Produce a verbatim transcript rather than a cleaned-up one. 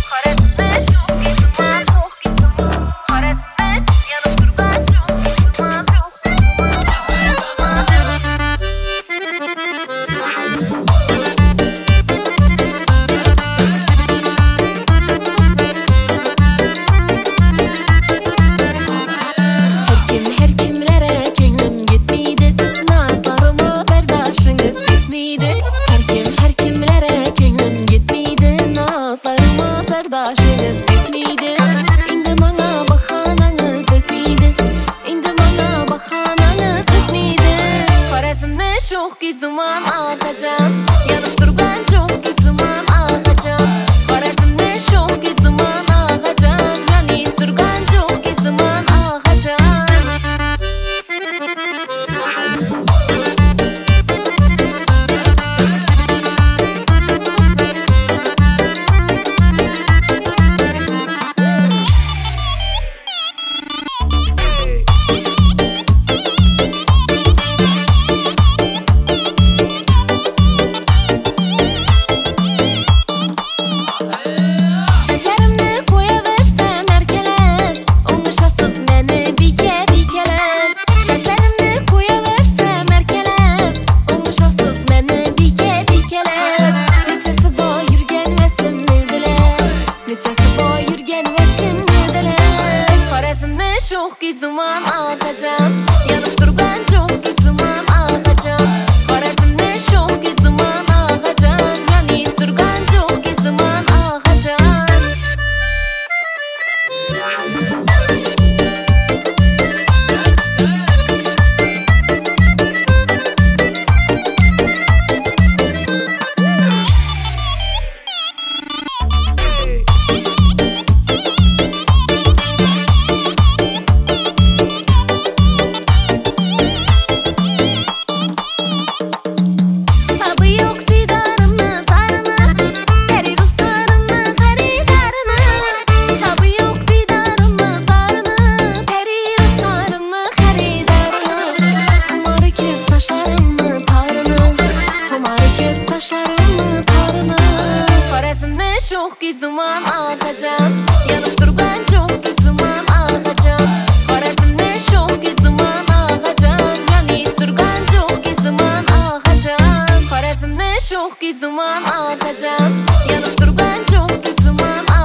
Başınız etmeydi. İndi bana bakananız etmeydi. İndi bana bakananız etmeydi. Farazımda çok ki zaman akacak. Yanıp durgan çok ki zaman akacak. Farazımda çok ki zaman akacak. Yanıp durgan çok ki zaman akacak. Çok ki zaman akacak. Yanıp durgan çok ki zaman akacak. Farazımda çok ki zaman akacak. Yanıp durgan çok ki zaman akacak. Çok ki zaman akacak. Yanıp durgan çok ki zaman akacak. Farazımda çok ki zaman akacak. Yanıp durgan çok ki zaman akacak. Farazımda çok ki zaman akacak. Yanıp durgan çok ki zaman akacak.